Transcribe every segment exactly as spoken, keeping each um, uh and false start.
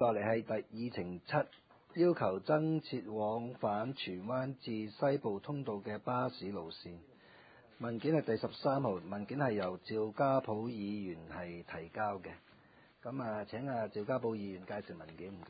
過嚟係第二程七，要求增設往返荃灣至西部通道嘅巴士路線。文件係第十三號，文件係由趙家普議員係提交嘅。咁啊，請啊趙家普議員介紹文件，唔該。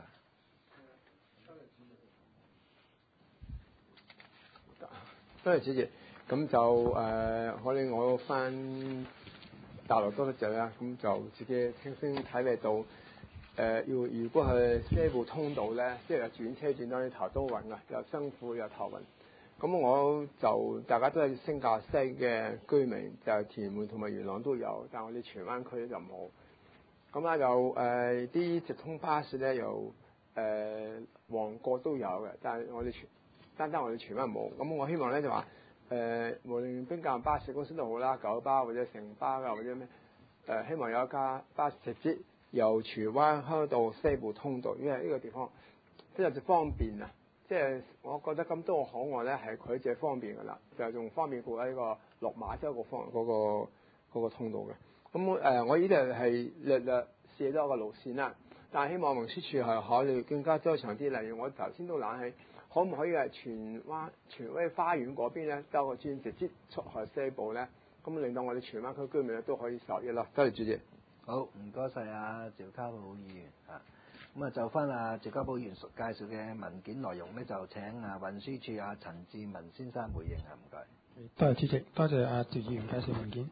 多謝主席。咁就誒，可能我翻大陸多得滯啦，咁就自己聽聲睇嚟到誒，要如果係西部通道咧，即係轉車轉到去頭都暈啊，又辛苦又頭暈。咁我就大家都係新界西嘅居民，就係屯門同埋元朗都有，但係我哋荃灣區咧就冇。咁啊，就誒啲直通巴士咧，又誒旺角都有嘅，但係我哋荃單單我哋荃灣冇。咁我希望咧就話誒、呃，無論邊間巴士公司都好啦，九巴或者城巴啊，或者咩誒、呃，希望有一架巴士直接由荃灣開到西部通道，因為呢個地方非常之方便啊！即係我覺得咁多口岸咧係佢最方便噶啦，就仲方便過呢個落馬洲個方嗰、那個嗰、那個通道嘅。咁誒、呃，我呢度係略略寫多個路線啦，但係希望運輸署係考慮更加周詳啲。例如我頭先都諗起，可唔可以係荃灣荃威花園嗰邊咧兜個轉直接出去西部咧？咁令到我哋荃灣區居民咧都可以受益啦。多謝主席。 好，唔該晒啊趙家普議員啊。咁啊，就翻啊趙家普議員介紹嘅文件內容咧，就請啊運輸署啊陳志文先生回應啊，唔該。 多謝主席，多謝阿趙議員介紹文件。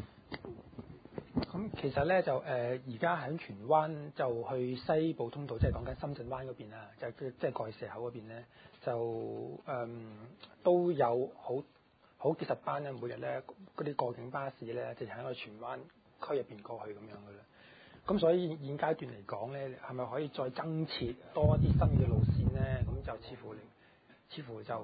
咁其實咧就誒而家喺荃灣就去西部通道，即係講緊深圳灣嗰邊啦，就即係過去蛇口嗰邊咧，就誒、嗯、都有好好幾十班咧，每日咧嗰啲過境巴士咧，就喺個荃灣區入邊過去咁樣嘅啦。咁所以現階段嚟講咧，係咪可以再增設多啲新嘅路線咧？咁就似乎似乎就誒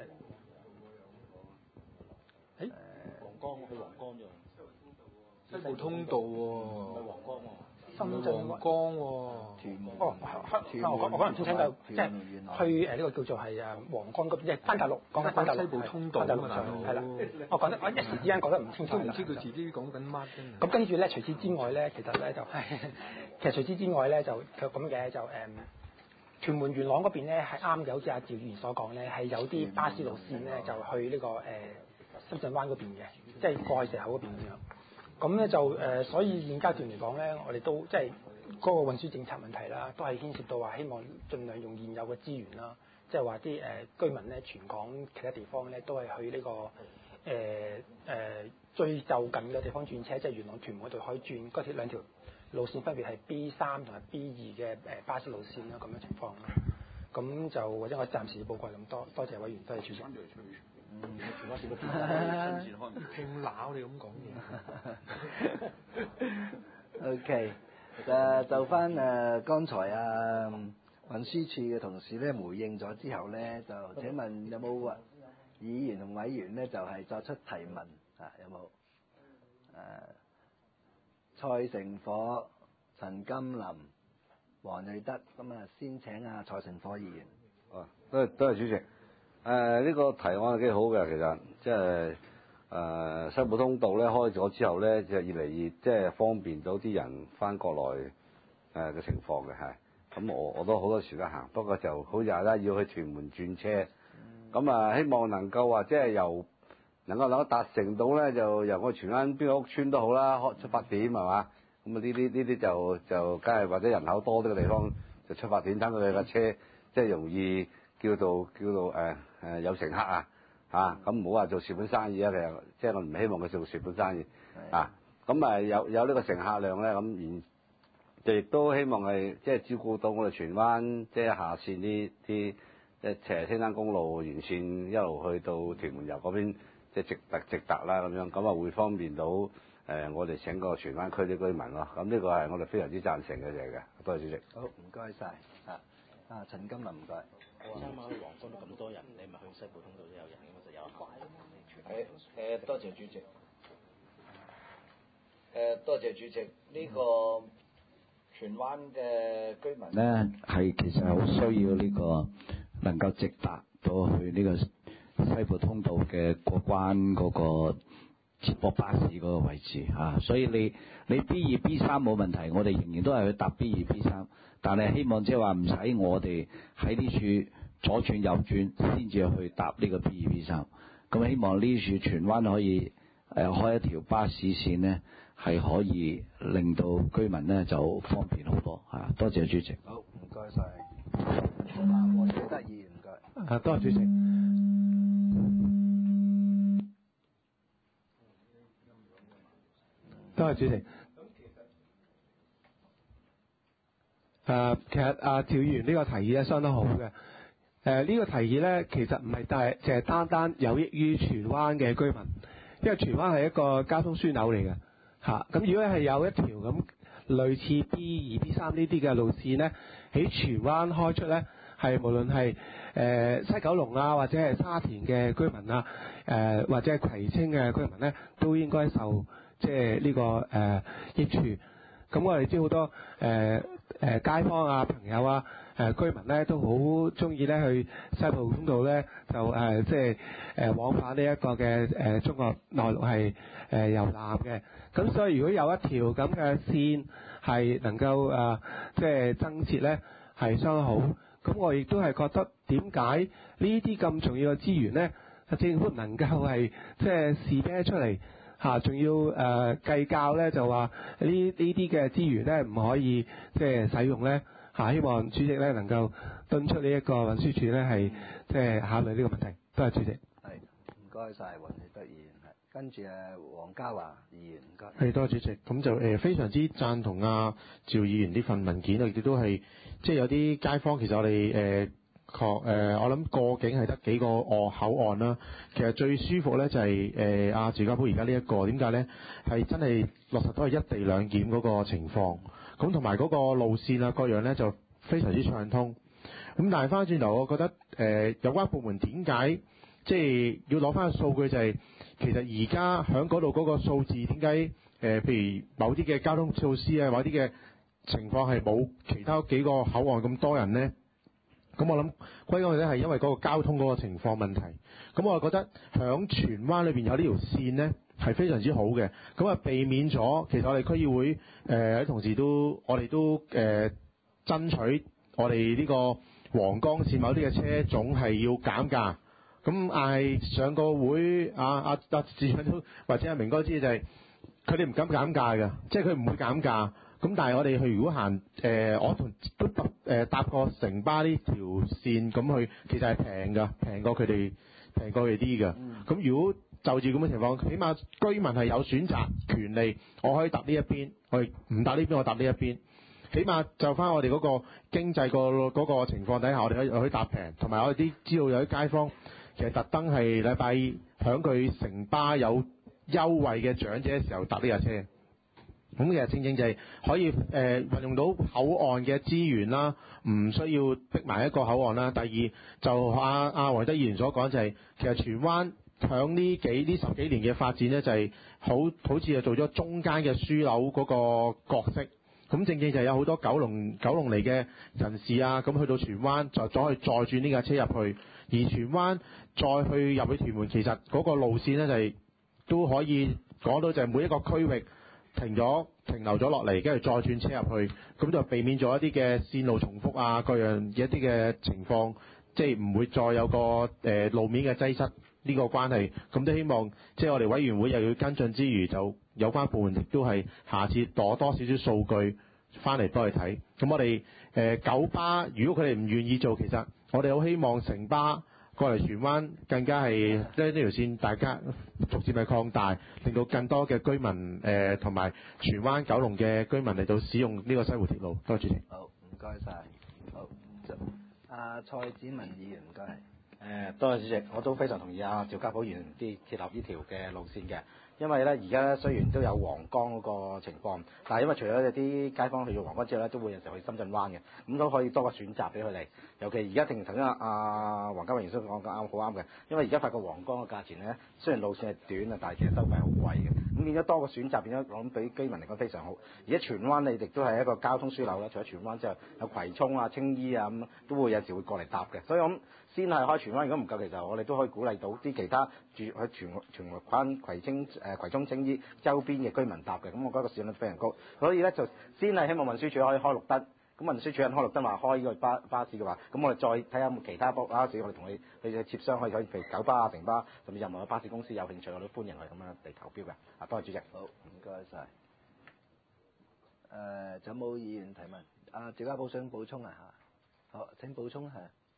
誒皇崗去皇崗啫。 西部通道喎，唔係皇崗喎， 深圳皇崗喎， 屯門哦，我我可能先聽到，即係去誒呢個叫做係誒皇崗嗰邊，即係翻大陸講緊翻大陸西部通道啊嘛，係啦，我講得我一時之間講得唔清楚都唔知佢自己講緊乜嘅。 咁跟住咧，除此之外咧，其實咧就係其實除此之外咧，就佢咁嘅就誒屯門元朗嗰邊咧係啱嘅，好似阿趙議員所講咧，係有啲巴士路線咧就去呢個誒深圳灣嗰邊嘅，即係過去蛇口嗰邊咁樣。咁咧就誒、呃，所以現階段嚟講咧，我哋都即係嗰個運輸政策問題啦，都係牽涉到話希望盡量用現有嘅資源啦，即係話啲誒居民咧，全港其他地方咧都係去呢、這個誒誒、呃呃、最就近嘅地方轉車，即係元朗屯門嗰度可以轉嗰條兩條路線，分別係 B 三同埋 B 二嘅誒巴士路線啦，咁樣情況啦。咁就或者我暫時報告咁多，多謝委員，多謝主席。 嗯，荃灣市嘅新線開唔聽鬧你咁講嘢。OK，誒就翻誒剛才啊運輸署嘅同事咧回應咗之後咧，就請問有冇議員同委員咧就係、是、作出提問啊？有冇？誒、蔡成火、陳金林、黃瑞德，咁啊先請啊蔡成火議員。 哦，多謝多謝主席。誒、呃、呢、這個提案係幾好嘅，其實即係誒西部通道咧開咗之後咧，就越嚟越即係方便到啲人翻國內誒嘅情況嘅係。咁我我都好多時都行，不過就好似係啦，要去屯門轉車。咁啊、呃，希望能夠話即係由能夠能夠達成到咧，就由我荃灣邊個屋村都好啦，開出發點係嘛。咁啊呢啲呢啲就就梗係或者人口多啲嘅地方就出發點，等佢哋架車即係容易叫做叫做誒誒、呃、有乘客啊嚇，咁唔好話做蝕本生意啊，其實即係我唔希望佢做蝕本生意啊。咁啊有有呢個乘客量咧，咁然就亦都希望係即係照顧到我哋荃灣即係下線啲啲即係斜青山公路沿線一路去到屯門油嗰邊即係直達直達啦咁樣，咁啊會方便到誒、呃、我哋整個荃灣區啲居民咯。咁呢個係我哋非常之贊成嘅嘢嘅。多謝主席。 好，唔該晒。啊啊陳金林唔該。 我話啱啱去皇崗都咁多人，你咪去西部通道都有人嘅嘛，就有誒誒，多謝主席。誒，多謝主席。呢、這個荃灣嘅居民咧，係其實係好需要呢個能夠直達到去呢個西部通道嘅過關嗰個接駁巴士嗰個位置啊，所以你你 B 二 B 三冇問題，我哋仍然都係去搭 B 二 B 三，但係希望即係話唔使我哋喺呢處左轉右轉先至去搭呢個 B 二 B 三，咁希望呢處荃灣可以誒、呃、開一條巴士線呢，係可以令到居民呢就方便好多啊！多謝主席。 好，唔該晒。嗱，黃啟德議員唔該。 啊，多謝主席。多謝主席。誒，其實啊，趙議員呢個提議咧相當好嘅。誒、呃，呢、這個提議咧，其實唔係但係淨係單單有益於荃灣嘅居民，因為荃灣係一個交通樞紐嚟嘅嚇。咁、啊、如果係有一條咁類似 B 二 B 三呢啲嘅路線咧，喺荃灣開出咧，係無論係誒、呃、西九龍啊，或者係沙田嘅居民啊，誒、呃、或者係葵青嘅居民咧，都應該受即係呢個誒、呃、益處。咁我哋知好多誒誒、呃呃、街坊啊、朋友啊、誒、呃、居民咧都好中意咧去西部通道咧，就誒、呃、即係誒、呃、往返呢一個嘅誒、呃、中國內陸係誒遊覽嘅。咁所以如果有一條咁嘅線係能夠誒、呃、即係增設咧，係相當好。咁我亦都係覺得點解呢啲咁重要嘅資源咧，政府唔能夠係即係試啤出嚟嚇，仲、啊、要誒、呃、計較咧，就話呢呢啲嘅資源咧唔可以即係使用咧嚇、啊。希望主席咧能夠敦促呢一個運輸署咧係即係考慮呢個問題。多謝主席。 係，唔該晒黃啟德議員。係，跟住誒黃家華議員唔該。 係，多謝主席。咁就誒、呃、非常之贊同啊趙議員呢份文件啊，亦都係即係有啲街坊其實我哋誒確誒我諗過境係得幾個哦口岸啦。其實最舒服咧就係誒阿趙家寶而家呢一個點解咧係真係落實都係一地兩檢嗰個情況。咁同埋嗰個路線啊各樣咧就非常之暢通。咁但係翻轉頭，我覺得誒、呃、有關部門點解即係要攞翻個數據就係、是、其實而家喺嗰度嗰個數字點解誒譬如某啲嘅交通措施啊，某啲嘅情況係冇其他幾個口岸咁多人咧？咁我諗歸根究底係因為嗰個交通嗰個情況問題。咁我覺得響荃灣裏邊有呢條線咧係非常之好嘅。咁啊避免咗其實我哋區議會誒有啲同事都我哋都誒、呃、爭取我哋呢個皇崗線某啲嘅車種係要減價。咁嗌上個會啊啊啊市長都或者阿明哥知就係佢哋唔敢減價㗎，即係佢唔會減價。咁但係我哋去如果行誒、呃，我同都搭誒搭過城巴呢條線咁去，其實係平㗎，平過佢哋平過佢哋啲㗎。咁、嗯、如果就住咁嘅情況，起碼居民係有選擇權利，我可以搭呢一邊，我唔搭呢邊，我搭呢一邊。起碼就翻我哋嗰個經濟個嗰個情況底下，我哋可以可以搭平，同埋我哋啲知道有啲街坊其實特登係禮拜響佢城巴有優惠嘅長者嘅時候搭呢架車。咁其實正正就係可以誒運、呃、用到口岸嘅資源啦，唔需要逼埋一個口岸啦。第二就阿阿黃德議員所講就係、是、其實荃灣響呢幾呢十幾年嘅發展咧，就係、是、好好似係做咗中間嘅樞紐嗰個角色。咁正正就係有好多九龍九龍嚟嘅人士啊，咁去到荃灣就再去再轉呢架車入去，而荃灣再去入去屯門，其實嗰個路線咧就係、是、都可以講到就係每一個區域。停咗停留咗落嚟，跟住再轉車入去，咁就避免咗一啲嘅線路重複啊，各樣一啲嘅情況，即係唔會再有個誒、呃、路面嘅擠塞呢個關係。咁都希望即係我哋委員會又要跟進之餘，就有關部門亦都係下次攞多少少數據翻嚟幫佢睇。咁我哋誒、呃、九巴，如果佢哋唔願意做，其實我哋好希望城巴過嚟荃灣更加係即係呢條線，大家逐漸係擴大，令到更多嘅居民誒同埋荃灣九龍嘅居民嚟到使用呢個西湖鐵路。多謝主席。 好，唔該晒。好，阿蔡子文議員唔該。 誒，多謝主席，我都非常同意阿趙家寶議員啲設立呢條嘅路線嘅。因為咧，而家咧雖然都有皇崗嗰個情況，但係因為除咗有啲街坊去到皇崗之後咧，都會有時候去深圳灣嘅，咁都可以多個選擇俾佢哋。尤其而家正頭先阿黃家榮先生講得啱，好啱嘅。因為而家發覺皇崗嘅價錢咧，雖然路線係短啊，但係其實收費好貴嘅。咁咁變咗多個選擇，變咗我諗對居民嚟講非常好。而家荃灣你亦都係一個交通樞紐啦，除咗荃灣之後，有葵涌啊、青衣啊咁，都會有時會過嚟搭嘅。所以我諗先係開荃灣，如果唔夠，其實我哋都可以鼓勵到啲其他住喺荃荃灣葵青誒葵涌青衣周邊嘅居民搭嘅。咁我覺得個市率非常高，所以咧就先係希望運輸署可以開綠燈。咁運輸署開綠燈話開呢個巴巴士嘅話，咁我哋再睇下其他巴士，我哋同你去協商，可以可以譬如九巴啊、城巴，甚至任何嘅巴士公司有興趣，我都歡迎佢咁樣嚟投標嘅。啊，多謝主席。 好，唔該晒。誒，仲有冇議員提問？阿趙家寶想補充啊嚇。好，請補充係。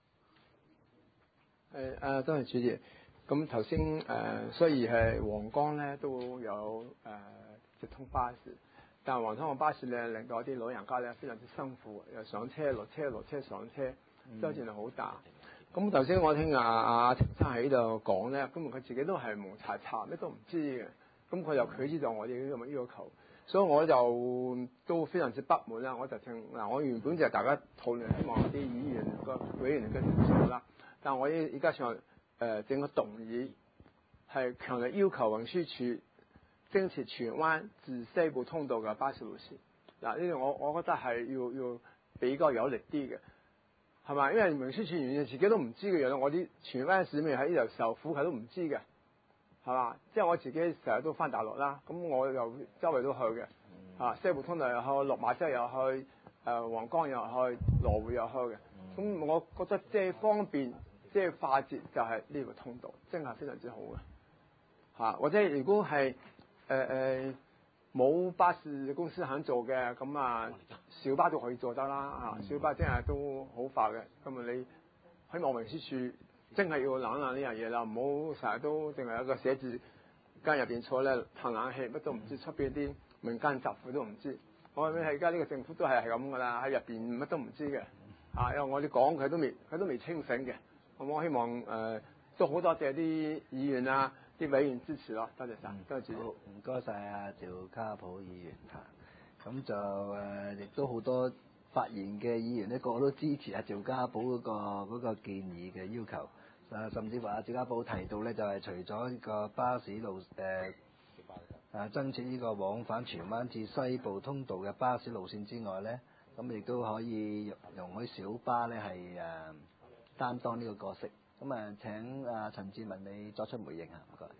誒誒，多謝主席。咁頭先誒，雖然係皇崗咧都有誒、呃、直通巴士。但係黃通嘅巴士咧，令到啲老人家咧非常之辛苦，又上車落車落車上車，周轉量好大。咁頭先我聽阿阿陳生喺度講咧，咁佢自己都係蒙查查，咩都唔知嘅。咁佢又拒絕咗我哋呢個要求，所以我就都非常之不滿啦。我就聽嗱，我原本就係大家討論，希望啲議員個委員嘅接受啦。但係我依依家上誒整個動議係強烈要求運輸署增設荃灣至西部通道嘅巴士路線，嗱呢啲我我覺得係要要比較有力啲嘅，係嘛？因為運輸署員自己都唔知嘅樣，我啲荃灣市民喺呢度受苦，佢都唔知嘅，係嘛？即係我自己成日都翻大陸啦，咁我又周圍都去嘅，啊西部通道又去，落馬洲又去，誒皇崗又去，羅湖又去嘅，咁我覺得即係方便，即係快捷就係呢個通道，真係非常之好嘅，嚇或者如果係。誒誒冇巴士公司肯做嘅，咁啊小巴都可以做得啦啊！小巴真係都好快嘅，咁啊你希望運輸署真係要諗下呢樣嘢啦，唔好成日都淨係有一個寫字間入邊坐咧嘆冷氣，乜都唔知出邊啲民間疾苦都唔知。我諗而家呢個政府都係係咁噶啦，喺入邊乜都唔知嘅啊！因為我哋講佢都未佢都未清醒嘅，咁我希望誒、呃、都好多謝啲議員啊！啲委員支持咯，多謝晒，多謝主席。 好，唔該晒啊，趙家寶議員嚇。咁就誒，亦都好多發言嘅議員呢，個個都支持阿趙家寶嗰個嗰個建議嘅要求。啊，甚至話阿趙家寶提到咧，就係除咗呢個巴士路誒誒增設呢個往返荃灣至西部通道嘅巴士路線之外咧，咁亦都可以容許小巴咧係誒擔當呢個角色。咁啊，請阿陳志文你作出回應啊，唔該。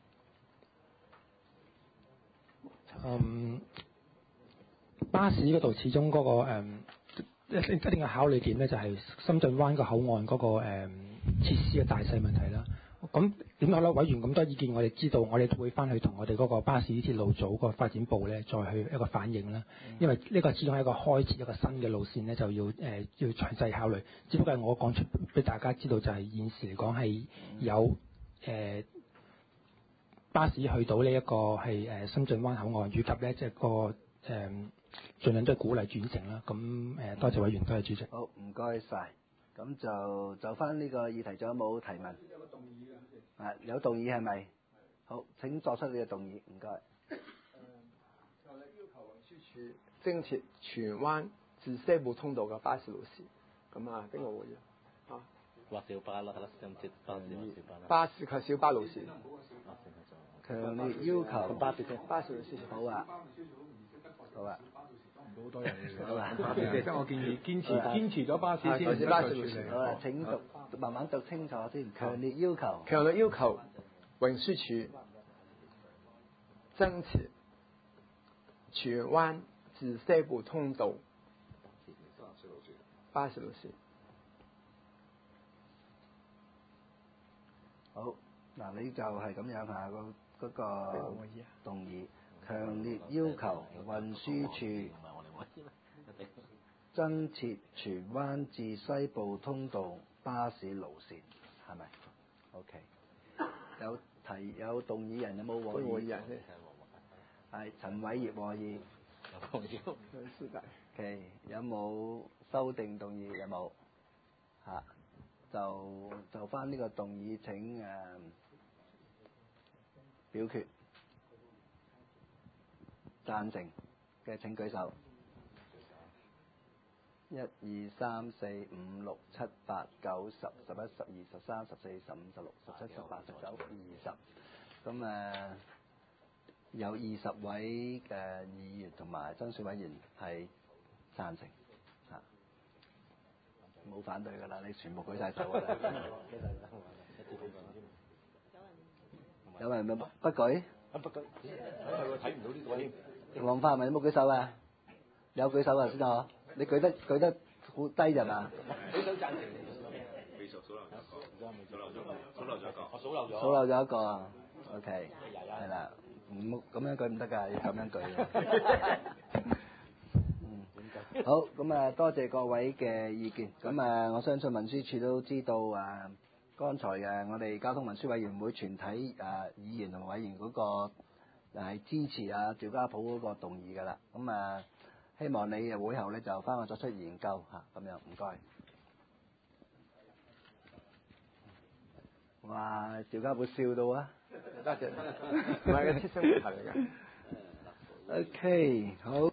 嗯，巴士嗰度始終嗰、那個誒一一定嘅考慮點咧，就係深圳灣個口岸嗰、那個誒、嗯、設施嘅大細問題啦。咁點解咧？委員咁多意見，我哋知道，我哋都會翻去同我哋嗰個巴士鐵路組個發展部咧，再去一個反映啦。因為呢個始終係一個開設一個新嘅路線咧，就要誒、呃、要詳細考慮。只不過係我講出俾大家知道，就係現時嚟講係有誒、呃、巴士去到呢一個係誒深圳灣口岸，以及咧即係個誒盡量都係鼓勵轉乘啦。咁誒、呃、多謝委員，多謝主席。 好，唔該晒。咁就就翻呢個議題，仲有冇提問？有個動議嘅，啊有動議係咪？好，請作出你嘅動議，唔該。誒， 就係要求運輸署增設荃灣至西部通道嘅巴士路線。咁啊，邊個會啊？ 或小巴啦，係啦，增設巴士或小巴啦。 巴士及小巴路線。 強烈要求巴士嘅巴士路線。 好啊。好啊。 好多人嘅， 好啊！ 即係我建議堅持堅持咗巴士先， 巴士巴士路線。 好啊！請讀慢慢讀清楚先。強烈要求， 強烈要求運輸署增設荃灣至西部通道巴士路線。 好，嗱你就係咁樣下個嗰個動議，強烈要求運輸署增設荃灣至西部通道巴士路線，係咪 ？OK。有提有動議人有冇和議？ 和議人先。 係陳偉業和議。 和議。是的。 OK。有冇修訂動議？有冇？嚇、啊，就就翻呢個動議請誒、呃、表決。贊成嘅請舉手。一二三四五六七八九十十一十二十三十四十五十六十七十八十九二十，咁誒有二十位嘅議員同埋增選委員係贊成，嚇冇反對㗎啦，你全部舉晒手㗎啦。有人不不舉？ 不舉，佢睇唔到呢個添。 黃發文有冇舉手啊？有舉手啊先啊！你舉得舉得好低咋嘛？ 舉手贊成。未數數漏咗一個，數漏咗數漏咗一個，我數漏咗。 數漏咗一個啊 ，OK，係啦，唔咁樣舉唔得㗎，要咁樣舉嘅。嗯，好，咁啊，多謝各位嘅意見。咁啊，我相信文書處都知道啊，剛才嘅我哋交通運輸委員會全體啊議員同委員嗰個係支持啊趙家普嗰個動議㗎啦。咁啊，希望你會後咧就翻去作出研究嚇，咁樣唔該。哇！趙家寶笑到啊！ 多謝，唔係嘅，切身問題嚟㗎。 OK，好。